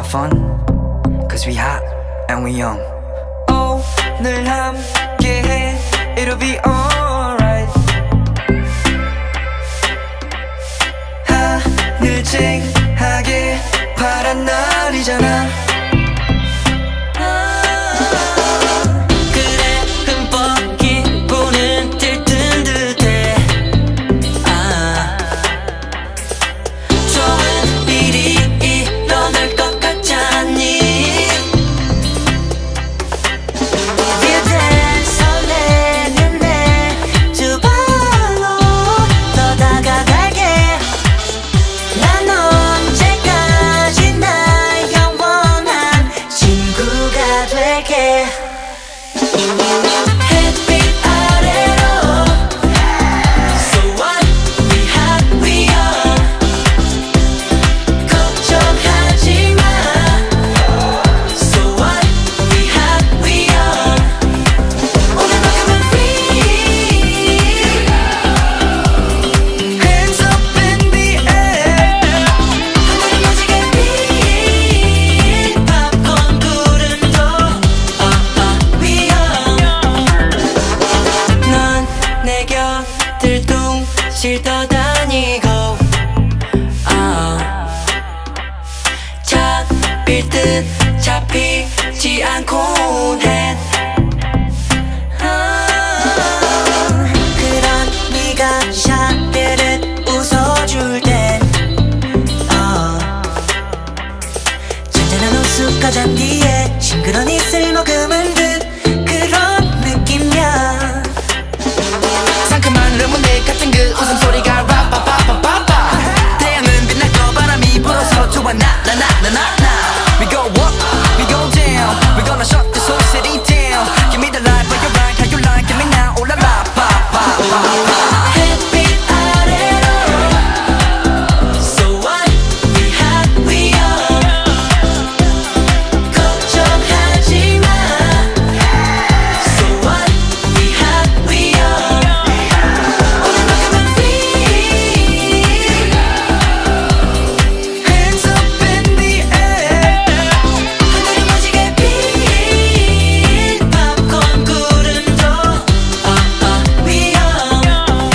have fun cause we hot and we young. 오늘 함께해 It'll be alright. 하늘 쨍하게 파란 날이잖아. 그래 흠뻑 기분은 들뜬 듯해. 좋은 일이 일어날 것 같지 않니? 그대 설레는 내 두 발로 더 다가갈게. 난 언제까지 날 영원한 친구가 될게. 햇빛 아래로 So what? We hot, we young. 걱정하지 마. So what? We hot, we young. 오늘만큼은 free. Hands up in the air. 하늘이 멋지게 빛. 팝콘 구름도 we young. 넌 내 곁을 둥실 떠다니고 잡힐 듯 잡히지 않곤 해. 그런 네가 샤베르 웃어줄 땐 잔잔한 호숫가 잔디에 싱그런 이슬 머금은 듯 그런 느낌이야. 상큼한 레모네이드 같은 그 웃음소리가 라빠빠빠빠빠. 태양은 빛나고 바람이 불어서 좋아 나나나나나. We go up, we go down. We gonna shut this whole city down. Give me the light, but you're right, how you like, give me now. Oh la la, pa pa pa pa. 햇빛 아래로 So what? We hot, we young. 걱정하지 마. So what? We hot, we young. 오늘만큼은 free. Hands up in the air. 하늘이 멋지게 빛. 팝콘 구름도 we young.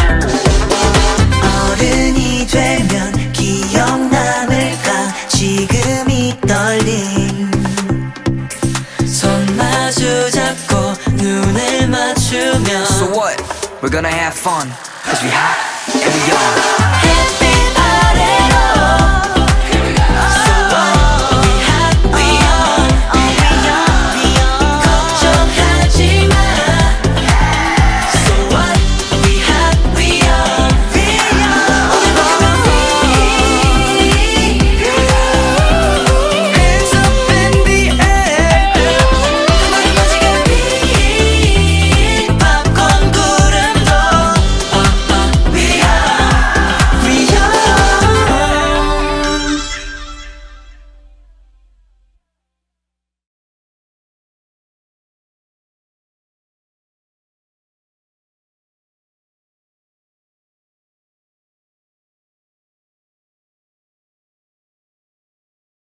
어른이 되면 기억 남을까 지금 이 떨림. 손 마주 잡고 눈을 맞추면 So what? We're gonna have fun cause we hot and we young.